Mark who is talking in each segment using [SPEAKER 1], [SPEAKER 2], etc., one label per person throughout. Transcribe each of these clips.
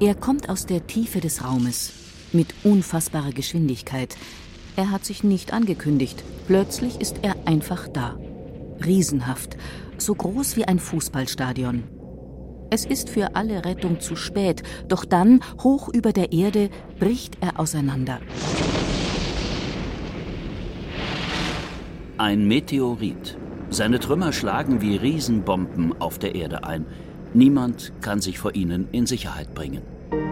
[SPEAKER 1] Er kommt aus der Tiefe des Raumes mit unfassbarer Geschwindigkeit. Er hat sich nicht angekündigt. Plötzlich ist er einfach da. Riesenhaft, so groß wie ein Fußballstadion. Es ist für alle Rettung zu spät, doch dann, hoch über der Erde, bricht er auseinander.
[SPEAKER 2] Ein Meteorit. Seine Trümmer schlagen wie Riesenbomben auf der Erde ein. Niemand kann sich vor ihnen in Sicherheit bringen.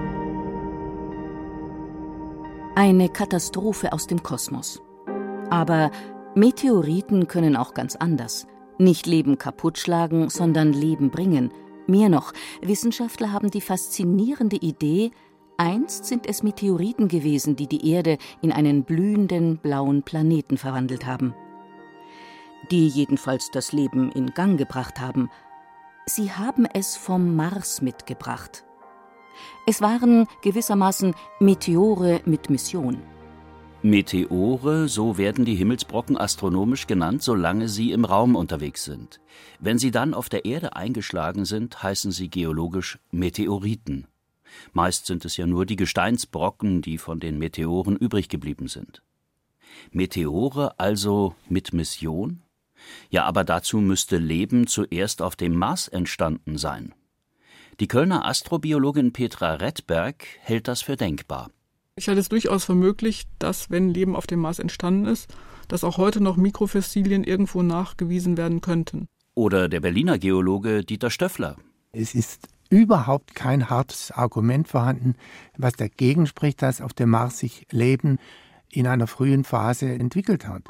[SPEAKER 1] Eine Katastrophe aus dem Kosmos. Aber Meteoriten können auch ganz anders. Nicht Leben kaputtschlagen, sondern Leben bringen. Mehr noch, Wissenschaftler haben die faszinierende Idee, einst sind es Meteoriten gewesen, die die Erde in einen blühenden blauen Planeten verwandelt haben. Die jedenfalls das Leben in Gang gebracht haben. Sie haben es vom Mars mitgebracht. Es waren gewissermaßen Meteore mit Mission.
[SPEAKER 2] Meteore, so werden die Himmelsbrocken astronomisch genannt, solange sie im Raum unterwegs sind. Wenn sie dann auf der Erde eingeschlagen sind, heißen sie geologisch Meteoriten. Meist sind es ja nur die Gesteinsbrocken, die von den Meteoren übrig geblieben sind. Meteore also mit Mission? Ja, aber dazu müsste Leben zuerst auf dem Mars entstanden sein. Die Kölner Astrobiologin Petra Redberg hält das für denkbar.
[SPEAKER 3] Ich halte es durchaus für möglich, dass, wenn Leben auf dem Mars entstanden ist, dass auch heute noch Mikrofossilien irgendwo nachgewiesen werden könnten.
[SPEAKER 2] Oder der Berliner Geologe Dieter Stöffler.
[SPEAKER 4] Es ist überhaupt kein hartes Argument vorhanden, was dagegen spricht, dass auf dem Mars sich Leben in einer frühen Phase entwickelt hat.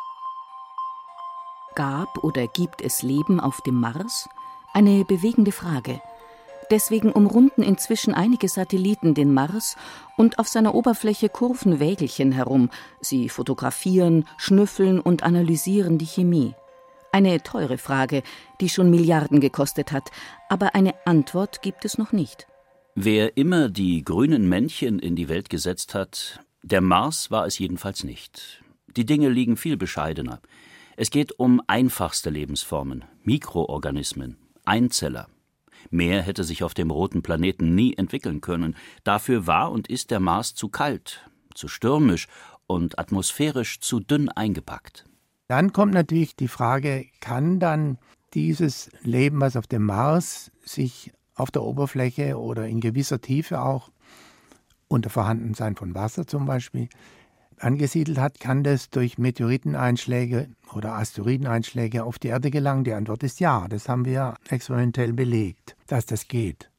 [SPEAKER 1] Gab oder gibt es Leben auf dem Mars? Eine bewegende Frage. Deswegen umrunden inzwischen einige Satelliten den Mars und auf seiner Oberfläche kurven Wägelchen herum. Sie fotografieren, schnüffeln und analysieren die Chemie. Eine teure Frage, die schon Milliarden gekostet hat, aber eine Antwort gibt es noch nicht.
[SPEAKER 2] Wer immer die grünen Männchen in die Welt gesetzt hat, der Mars war es jedenfalls nicht. Die Dinge liegen viel bescheidener. Es geht um einfachste Lebensformen, Mikroorganismen, Einzeller. Mehr hätte sich auf dem roten Planeten nie entwickeln können. Dafür war und ist der Mars zu kalt, zu stürmisch und atmosphärisch zu dünn eingepackt.
[SPEAKER 4] Dann kommt natürlich die Frage, kann dann dieses Leben, was auf dem Mars sich auf der Oberfläche oder in gewisser Tiefe auch unter Vorhandensein von Wasser zum Beispiel angesiedelt hat, kann das durch Meteoriteneinschläge oder Asteroideneinschläge auf die Erde gelangen? Die Antwort ist ja. Das haben wir experimentell belegt, dass das geht.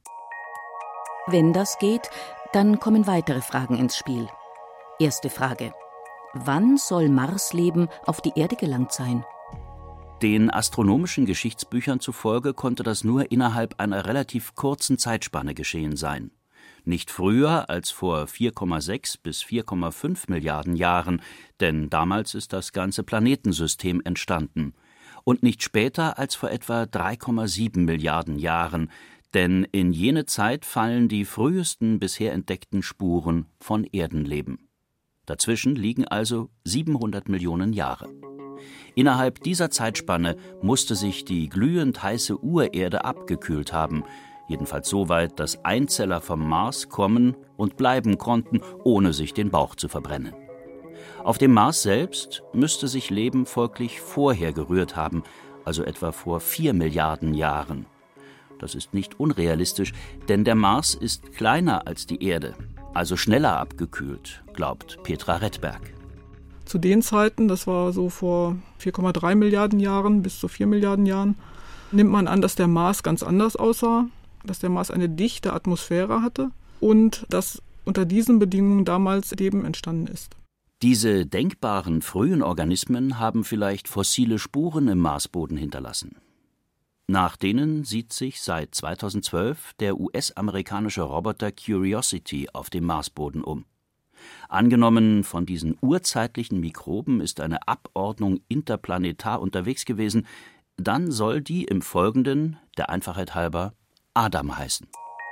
[SPEAKER 1] Wenn das geht, dann kommen weitere Fragen ins Spiel. Erste Frage. Wann soll Marsleben auf die Erde gelangt sein?
[SPEAKER 2] Den astronomischen Geschichtsbüchern zufolge konnte das nur innerhalb einer relativ kurzen Zeitspanne geschehen sein. Nicht früher als vor 4,6 bis 4,5 Milliarden Jahren, denn damals ist das ganze Planetensystem entstanden. Und nicht später als vor etwa 3,7 Milliarden Jahren, denn in jene Zeit fallen die frühesten bisher entdeckten Spuren von Erdenleben. Dazwischen liegen also 700 Millionen Jahre. Innerhalb dieser Zeitspanne musste sich die glühend heiße Urerde abgekühlt haben, jedenfalls so weit, dass Einzeller vom Mars kommen und bleiben konnten, ohne sich den Bauch zu verbrennen. Auf dem Mars selbst müsste sich Leben folglich vorher gerührt haben, also etwa vor 4 Milliarden Jahren. Das ist nicht unrealistisch, denn der Mars ist kleiner als die Erde, also schneller abgekühlt, glaubt Petra Redberg.
[SPEAKER 3] Zu den Zeiten, das war so vor 4,3 Milliarden Jahren bis zu 4 Milliarden Jahren, nimmt man an, dass der Mars ganz anders aussah, dass der Mars eine dichte Atmosphäre hatte und dass unter diesen Bedingungen damals Leben entstanden ist.
[SPEAKER 2] Diese denkbaren frühen Organismen haben vielleicht fossile Spuren im Marsboden hinterlassen. Nach denen sieht sich seit 2012 der US-amerikanische Roboter Curiosity auf dem Marsboden um. Angenommen, von diesen urzeitlichen Mikroben ist eine Abordnung interplanetar unterwegs gewesen, dann soll die im Folgenden, der Einfachheit halber, Adam heißen.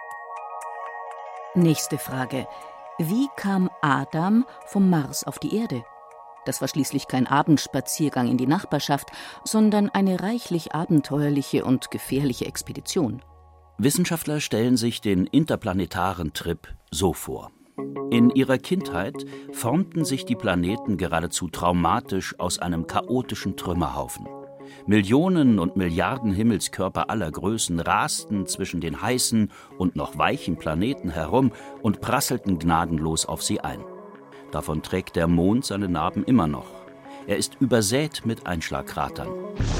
[SPEAKER 1] Nächste Frage. Wie kam Adam vom Mars auf die Erde? Das war schließlich kein Abendspaziergang in die Nachbarschaft, sondern eine reichlich abenteuerliche und gefährliche Expedition.
[SPEAKER 2] Wissenschaftler stellen sich den interplanetaren Trip so vor. In ihrer Kindheit formten sich die Planeten geradezu traumatisch aus einem chaotischen Trümmerhaufen. Millionen und Milliarden Himmelskörper aller Größen rasten zwischen den heißen und noch weichen Planeten herum und prasselten gnadenlos auf sie ein. Davon trägt der Mond seine Narben immer noch. Er ist übersät mit Einschlagkratern.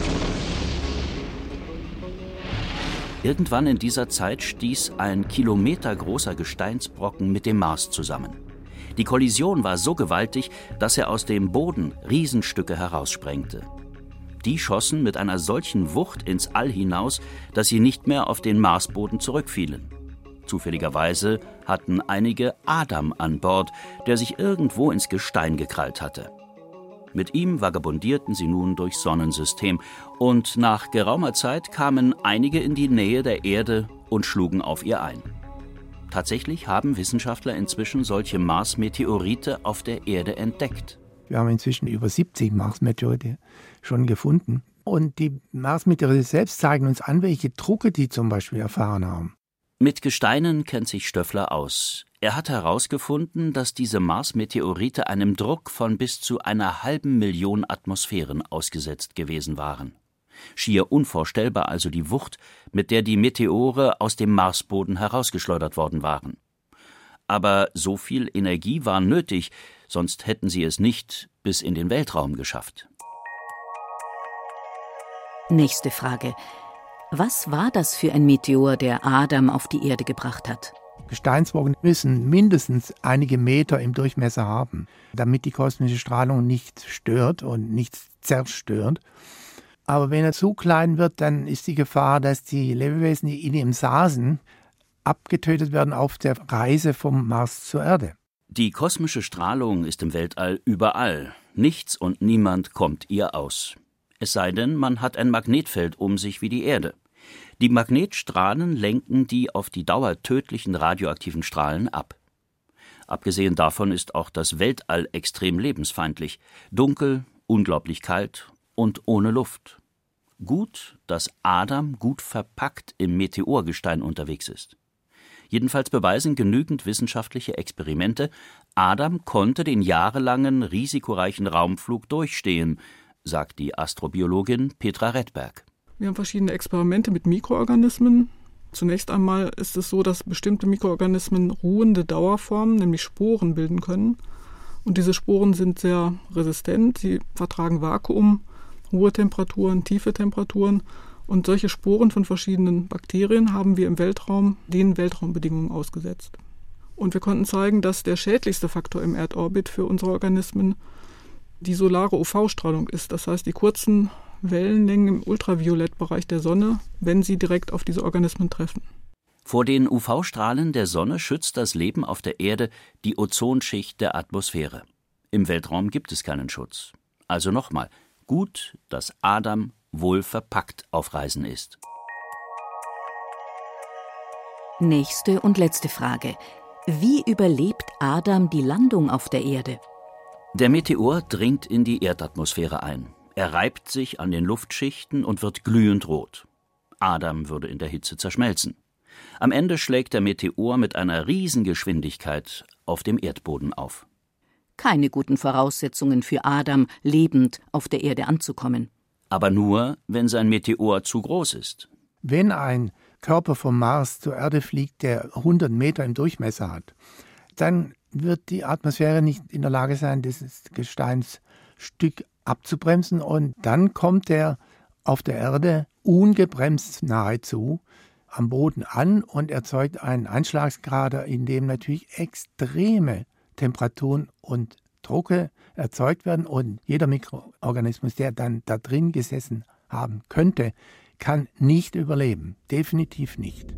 [SPEAKER 2] Irgendwann in dieser Zeit stieß ein kilometergroßer Gesteinsbrocken mit dem Mars zusammen. Die Kollision war so gewaltig, dass er aus dem Boden Riesenstücke heraussprengte. Die schossen mit einer solchen Wucht ins All hinaus, dass sie nicht mehr auf den Marsboden zurückfielen. Zufälligerweise hatten einige Adam an Bord, der sich irgendwo ins Gestein gekrallt hatte. Mit ihm vagabundierten sie nun durchs Sonnensystem und nach geraumer Zeit kamen einige in die Nähe der Erde und schlugen auf ihr ein. Tatsächlich haben Wissenschaftler inzwischen solche Mars-Meteorite auf der Erde entdeckt.
[SPEAKER 4] Wir haben inzwischen über 70 Mars-Meteorite schon gefunden. Und die Mars-Meteorite selbst zeigen uns an, welche Drucke die zum Beispiel erfahren haben.
[SPEAKER 2] Mit Gesteinen kennt sich Stöffler aus. Er hat herausgefunden, dass diese Mars-Meteorite einem Druck von bis zu 500.000 Atmosphären ausgesetzt gewesen waren. Schier unvorstellbar also die Wucht, mit der die Meteore aus dem Marsboden herausgeschleudert worden waren. Aber so viel Energie war nötig, sonst hätten sie es nicht bis in den Weltraum geschafft.
[SPEAKER 1] Nächste Frage. Was war das für ein Meteor, der Adam auf die Erde gebracht hat?
[SPEAKER 4] Gesteinsbrocken müssen mindestens einige Meter im Durchmesser haben, damit die kosmische Strahlung nicht stört und nichts zerstört. Aber wenn er zu klein wird, dann ist die Gefahr, dass die Lebewesen, die in ihm saßen, abgetötet werden auf der Reise vom Mars zur Erde.
[SPEAKER 2] Die kosmische Strahlung ist im Weltall überall. Nichts und niemand kommt ihr aus. Es sei denn, man hat ein Magnetfeld um sich wie die Erde. Die Magnetstrahlen lenken die auf die Dauer tödlichen radioaktiven Strahlen ab. Abgesehen davon ist auch das Weltall extrem lebensfeindlich. Dunkel, unglaublich kalt und ohne Luft. Gut, dass Adam gut verpackt im Meteorgestein unterwegs ist. Jedenfalls beweisen genügend wissenschaftliche Experimente, Adam konnte den jahrelangen, risikoreichen Raumflug durchstehen, sagt die Astrobiologin Petra Redberg.
[SPEAKER 3] Wir haben verschiedene Experimente mit Mikroorganismen. Zunächst einmal ist es so, dass bestimmte Mikroorganismen ruhende Dauerformen, nämlich Sporen, bilden können. Und diese Sporen sind sehr resistent. Sie vertragen Vakuum, hohe Temperaturen, tiefe Temperaturen. Und solche Sporen von verschiedenen Bakterien haben wir im Weltraum den Weltraumbedingungen ausgesetzt. Und wir konnten zeigen, dass der schädlichste Faktor im Erdorbit für unsere Organismen die solare UV-Strahlung ist. Das heißt, die kurzen Wellenlängen im Ultraviolettbereich der Sonne, wenn sie direkt auf diese Organismen treffen.
[SPEAKER 2] Vor den UV-Strahlen der Sonne schützt das Leben auf der Erde die Ozonschicht der Atmosphäre. Im Weltraum gibt es keinen Schutz. Also nochmal, gut, dass Adam wohl verpackt auf Reisen ist.
[SPEAKER 1] Nächste und letzte Frage. Wie überlebt Adam die Landung auf der Erde?
[SPEAKER 2] Der Meteor dringt in die Erdatmosphäre ein. Er reibt sich an den Luftschichten und wird glühend rot. Adam würde in der Hitze zerschmelzen. Am Ende schlägt der Meteor mit einer Riesengeschwindigkeit auf dem Erdboden auf.
[SPEAKER 1] Keine guten Voraussetzungen für Adam, lebend auf der Erde anzukommen.
[SPEAKER 2] Aber nur, wenn sein Meteor zu groß ist.
[SPEAKER 4] Wenn ein Körper vom Mars zur Erde fliegt, der 100 Meter im Durchmesser hat, dann wird die Atmosphäre nicht in der Lage sein, dieses Gesteinsstück abzubremsen. Und dann kommt er auf der Erde ungebremst nahezu am Boden an und erzeugt einen Einschlagskrater, in dem natürlich extreme Temperaturen und Drucke erzeugt werden. Und jeder Mikroorganismus, der dann da drin gesessen haben könnte, kann nicht überleben. Definitiv nicht.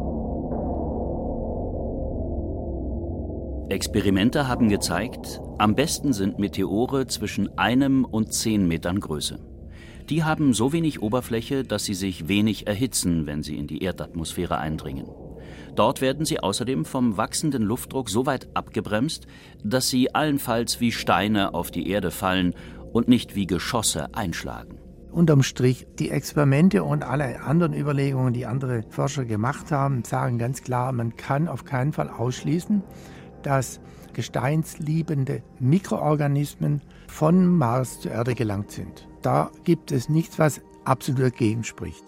[SPEAKER 2] Experimente haben gezeigt, am besten sind Meteore zwischen 1 und 10 Metern Größe. Die haben so wenig Oberfläche, dass sie sich wenig erhitzen, wenn sie in die Erdatmosphäre eindringen. Dort werden sie außerdem vom wachsenden Luftdruck so weit abgebremst, dass sie allenfalls wie Steine auf die Erde fallen und nicht wie Geschosse einschlagen.
[SPEAKER 4] Unterm Strich, die Experimente und alle anderen Überlegungen, die andere Forscher gemacht haben, sagen ganz klar, man kann auf keinen Fall ausschließen, dass gesteinsliebende Mikroorganismen von Mars zur Erde gelangt sind. Da gibt es nichts, was absolut dagegen spricht.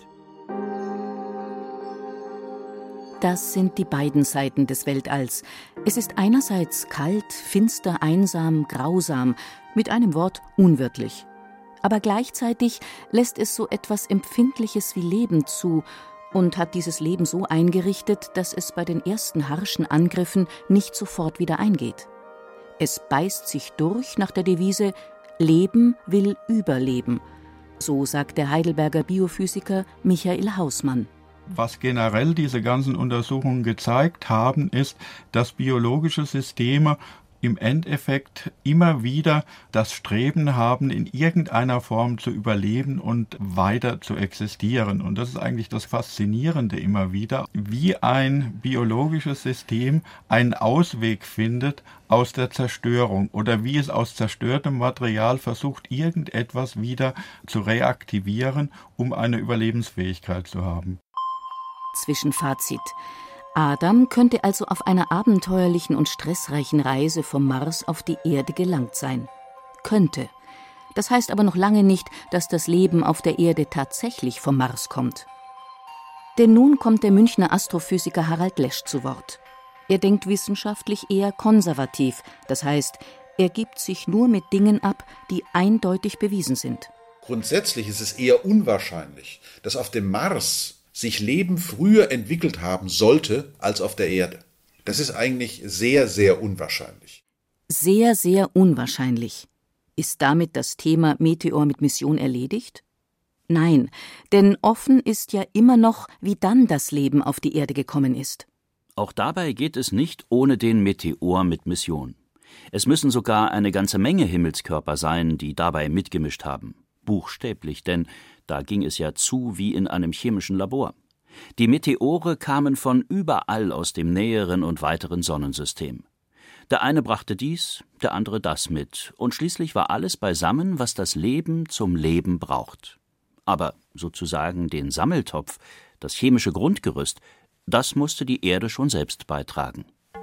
[SPEAKER 1] Das sind die beiden Seiten des Weltalls. Es ist einerseits kalt, finster, einsam, grausam, mit einem Wort unwirtlich. Aber gleichzeitig lässt es so etwas Empfindliches wie Leben zu und hat dieses Leben so eingerichtet, dass es bei den ersten harschen Angriffen nicht sofort wieder eingeht. Es beißt sich durch nach der Devise »Leben will überleben«, so sagt der Heidelberger Biophysiker Michael Hausmann.
[SPEAKER 5] Was generell diese ganzen Untersuchungen gezeigt haben, ist, dass biologische Systeme im Endeffekt immer wieder das Streben haben, in irgendeiner Form zu überleben und weiter zu existieren. Und das ist eigentlich das Faszinierende immer wieder, wie ein biologisches System einen Ausweg findet aus der Zerstörung oder wie es aus zerstörtem Material versucht, irgendetwas wieder zu reaktivieren, um eine Überlebensfähigkeit zu haben.
[SPEAKER 1] Zwischenfazit. Adam könnte also auf einer abenteuerlichen und stressreichen Reise vom Mars auf die Erde gelangt sein. Könnte. Das heißt aber noch lange nicht, dass das Leben auf der Erde tatsächlich vom Mars kommt. Denn nun kommt der Münchner Astrophysiker Harald Lesch zu Wort. Er denkt wissenschaftlich eher konservativ, das heißt, er gibt sich nur mit Dingen ab, die eindeutig bewiesen sind.
[SPEAKER 6] Grundsätzlich ist es eher unwahrscheinlich, dass auf dem Mars sich Leben früher entwickelt haben sollte als auf der Erde. Das ist eigentlich sehr, sehr unwahrscheinlich.
[SPEAKER 1] Sehr, sehr unwahrscheinlich. Ist damit das Thema Meteor mit Mission erledigt? Nein, denn offen ist ja immer noch, wie dann das Leben auf die Erde gekommen ist.
[SPEAKER 2] Auch dabei geht es nicht ohne den Meteor mit Mission. Es müssen sogar eine ganze Menge Himmelskörper sein, die dabei mitgemischt haben. Buchstäblich, denn da ging es ja zu wie in einem chemischen Labor. Die Meteore kamen von überall aus dem näheren und weiteren Sonnensystem. Der eine brachte dies, der andere das mit, und schließlich war alles beisammen, was das Leben zum Leben braucht. Aber sozusagen den Sammeltopf, das chemische Grundgerüst, das musste die Erde schon selbst beitragen.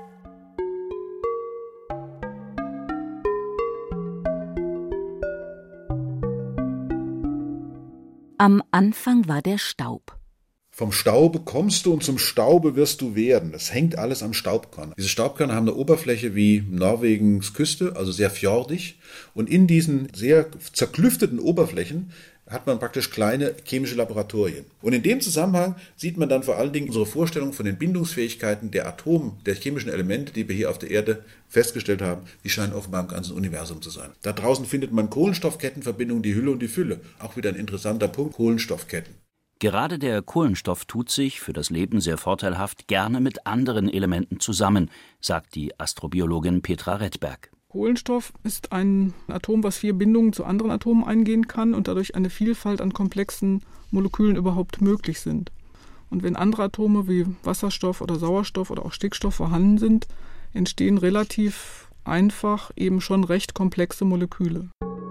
[SPEAKER 1] Am Anfang war der Staub.
[SPEAKER 6] Vom Staube kommst du und zum Staube wirst du werden. Das hängt alles am Staubkörner. Diese Staubkörner haben eine Oberfläche wie Norwegens Küste, also sehr fjordig. Und in diesen sehr zerklüfteten Oberflächen hat man praktisch kleine chemische Laboratorien. Und in dem Zusammenhang sieht man dann vor allen Dingen unsere Vorstellung von den Bindungsfähigkeiten der chemischen Elemente, die wir hier auf der Erde festgestellt haben, die scheinen offenbar im ganzen Universum zu sein. Da draußen findet man Kohlenstoffkettenverbindungen, die Hülle und die Fülle. Auch wieder ein interessanter Punkt, Kohlenstoffketten.
[SPEAKER 2] Gerade der Kohlenstoff tut sich, für das Leben sehr vorteilhaft, gerne mit anderen Elementen zusammen, sagt die Astrobiologin Petra Redberg.
[SPEAKER 3] Kohlenstoff ist ein Atom, was 4 Bindungen zu anderen Atomen eingehen kann und dadurch eine Vielfalt an komplexen Molekülen überhaupt möglich sind. Und wenn andere Atome wie Wasserstoff oder Sauerstoff oder auch Stickstoff vorhanden sind, entstehen relativ einfach eben schon recht komplexe Moleküle.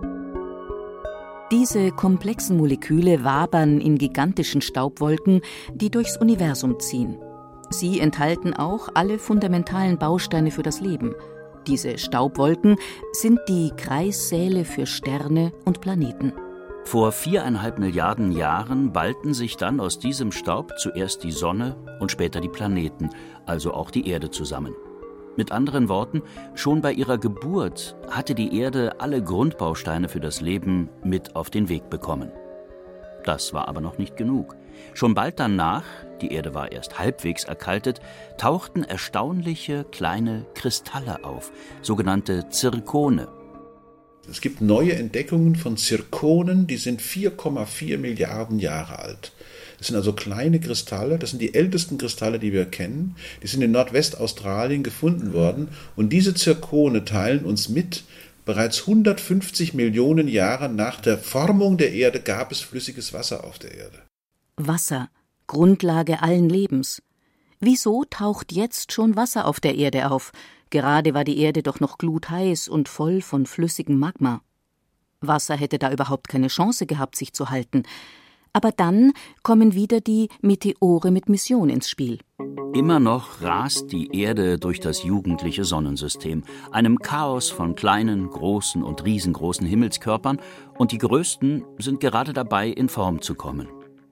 [SPEAKER 1] Diese komplexen Moleküle wabern in gigantischen Staubwolken, die durchs Universum ziehen. Sie enthalten auch alle fundamentalen Bausteine für das Leben. Diese Staubwolken sind die Kreissäle für Sterne und Planeten.
[SPEAKER 2] Vor 4,5 Milliarden Jahren ballten sich dann aus diesem Staub zuerst die Sonne und später die Planeten, also auch die Erde zusammen. Mit anderen Worten, schon bei ihrer Geburt hatte die Erde alle Grundbausteine für das Leben mit auf den Weg bekommen. Das war aber noch nicht genug. Schon bald danach, die Erde war erst halbwegs erkaltet, tauchten erstaunliche kleine Kristalle auf, sogenannte Zirkone.
[SPEAKER 6] Es gibt neue Entdeckungen von Zirkonen, die sind 4,4 Milliarden Jahre alt. Das sind also kleine Kristalle, das sind die ältesten Kristalle, die wir kennen. Die sind in Nordwestaustralien gefunden worden und diese Zirkone teilen uns mit, bereits 150 Millionen Jahre nach der Formung der Erde gab es flüssiges Wasser auf der Erde.
[SPEAKER 1] Wasser, Grundlage allen Lebens. Wieso taucht jetzt schon Wasser auf der Erde auf? Gerade war die Erde doch noch glutheiß und voll von flüssigem Magma. Wasser hätte da überhaupt keine Chance gehabt, sich zu halten. Aber dann kommen wieder die Meteore mit Mission ins Spiel.
[SPEAKER 2] Immer noch rast die Erde durch das jugendliche Sonnensystem, einem Chaos von kleinen, großen und riesengroßen Himmelskörpern, und die größten sind gerade dabei, in Form zu kommen.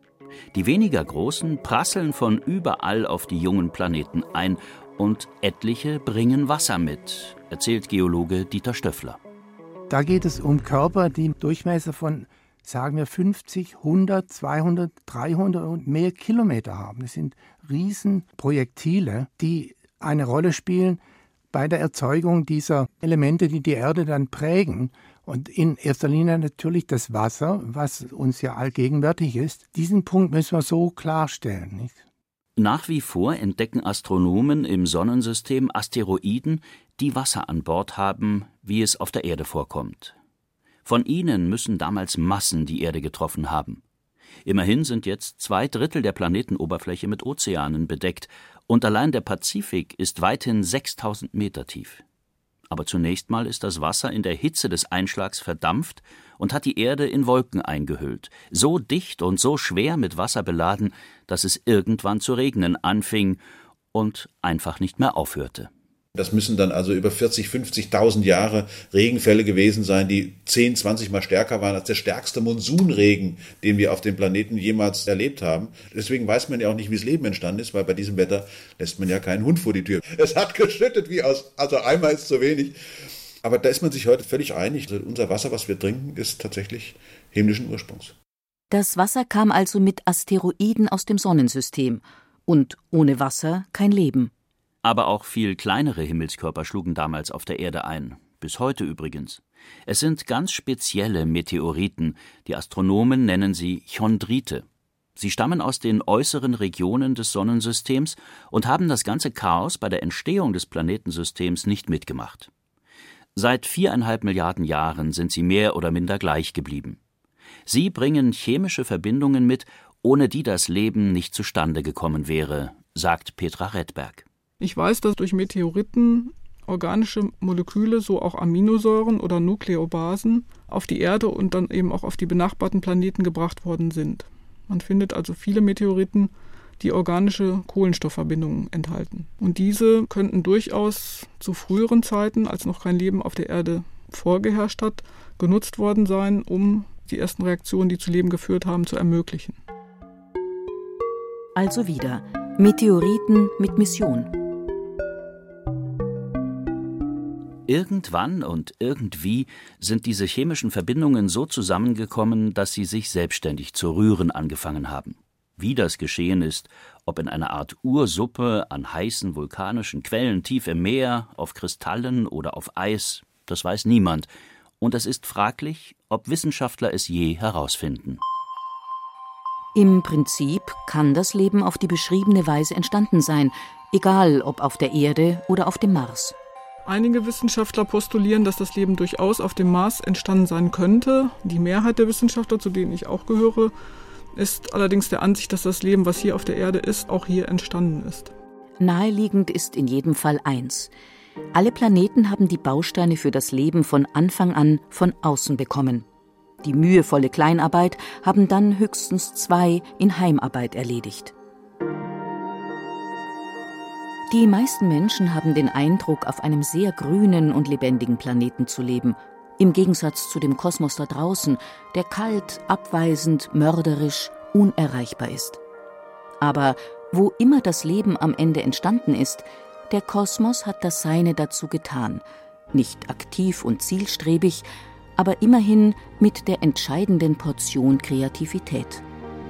[SPEAKER 2] Die weniger großen prasseln von überall auf die jungen Planeten ein, und etliche bringen Wasser mit, erzählt Geologe Dieter Stöffler.
[SPEAKER 4] Da geht es um Körper, die einen Durchmesser von, sagen wir, 50, 100, 200, 300 und mehr Kilometer haben. Das sind Riesenprojektile, die eine Rolle spielen bei der Erzeugung dieser Elemente, die die Erde dann prägen. Und in erster Linie natürlich das Wasser, was uns ja allgegenwärtig ist. Diesen Punkt müssen wir so klarstellen, nicht?
[SPEAKER 2] Nach wie vor entdecken Astronomen im Sonnensystem Asteroiden, die Wasser an Bord haben, wie es auf der Erde vorkommt. Von ihnen müssen damals Massen die Erde getroffen haben. Immerhin sind jetzt 2/3 der Planetenoberfläche mit Ozeanen bedeckt, und allein der Pazifik ist weithin 6000 Meter tief. Aber zunächst mal ist das Wasser in der Hitze des Einschlags verdampft und hat die Erde in Wolken eingehüllt, so dicht und so schwer mit Wasser beladen, dass es irgendwann zu regnen anfing und einfach nicht mehr aufhörte.
[SPEAKER 6] Das müssen dann also über 40.000, 50.000 Jahre Regenfälle gewesen sein, die 10, 20 Mal stärker waren als der stärkste Monsunregen, den wir auf dem Planeten jemals erlebt haben. Deswegen weiß man ja auch nicht, wie das Leben entstanden ist, weil bei diesem Wetter lässt man ja keinen Hund vor die Tür. Es hat geschüttet also einmal ist zu wenig. Aber da ist man sich heute völlig einig. Also unser Wasser, was wir trinken, ist tatsächlich himmlischen Ursprungs.
[SPEAKER 1] Das Wasser kam also mit Asteroiden aus dem Sonnensystem. Und ohne Wasser kein Leben.
[SPEAKER 2] Aber auch viel kleinere Himmelskörper schlugen damals auf der Erde ein. Bis heute übrigens. Es sind ganz spezielle Meteoriten. Die Astronomen nennen sie Chondrite. Sie stammen aus den äußeren Regionen des Sonnensystems und haben das ganze Chaos bei der Entstehung des Planetensystems nicht mitgemacht. Seit 4,5 Milliarden Jahren sind sie mehr oder minder gleich geblieben. Sie bringen chemische Verbindungen mit, ohne die das Leben nicht zustande gekommen wäre, sagt Petra Redberg.
[SPEAKER 3] Ich weiß, dass durch Meteoriten organische Moleküle, so auch Aminosäuren oder Nukleobasen, auf die Erde und dann eben auch auf die benachbarten Planeten gebracht worden sind. Man findet also viele Meteoriten, die organische Kohlenstoffverbindungen enthalten. Und diese könnten durchaus zu früheren Zeiten, als noch kein Leben auf der Erde vorgeherrscht hat, genutzt worden sein, um die ersten Reaktionen, die zu Leben geführt haben, zu ermöglichen.
[SPEAKER 1] Also wieder Meteoriten mit Mission.
[SPEAKER 2] Irgendwann und irgendwie sind diese chemischen Verbindungen so zusammengekommen, dass sie sich selbstständig zu rühren angefangen haben. Wie das geschehen ist, ob in einer Art Ursuppe, an heißen vulkanischen Quellen tief im Meer, auf Kristallen oder auf Eis, das weiß niemand. Und es ist fraglich, ob Wissenschaftler es je herausfinden.
[SPEAKER 1] Im Prinzip kann das Leben auf die beschriebene Weise entstanden sein, egal ob auf der Erde oder auf dem Mars.
[SPEAKER 3] Einige Wissenschaftler postulieren, dass das Leben durchaus auf dem Mars entstanden sein könnte. Die Mehrheit der Wissenschaftler, zu denen ich auch gehöre, ist allerdings der Ansicht, dass das Leben, was hier auf der Erde ist, auch hier entstanden ist.
[SPEAKER 1] Naheliegend ist in jedem Fall eins: Alle Planeten haben die Bausteine für das Leben von Anfang an von außen bekommen. Die mühevolle Kleinarbeit haben dann höchstens 2 in Heimarbeit erledigt. Die meisten Menschen haben den Eindruck, auf einem sehr grünen und lebendigen Planeten zu leben, im Gegensatz zu dem Kosmos da draußen, der kalt, abweisend, mörderisch, unerreichbar ist. Aber wo immer das Leben am Ende entstanden ist, der Kosmos hat das Seine dazu getan, nicht aktiv und zielstrebig, aber immerhin mit der entscheidenden Portion Kreativität.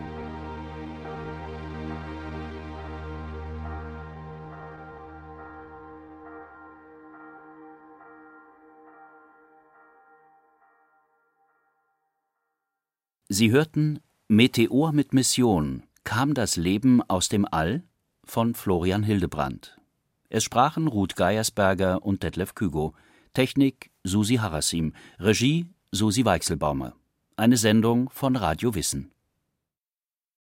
[SPEAKER 2] Sie hörten Meteor mit Mission. Kam das Leben aus dem All? Von Florian Hildebrandt. Es sprachen Ruth Geiersberger und Detlef Kügo. Technik Susi Harasim. Regie Susi Weichselbaumer. Eine Sendung von Radio Wissen.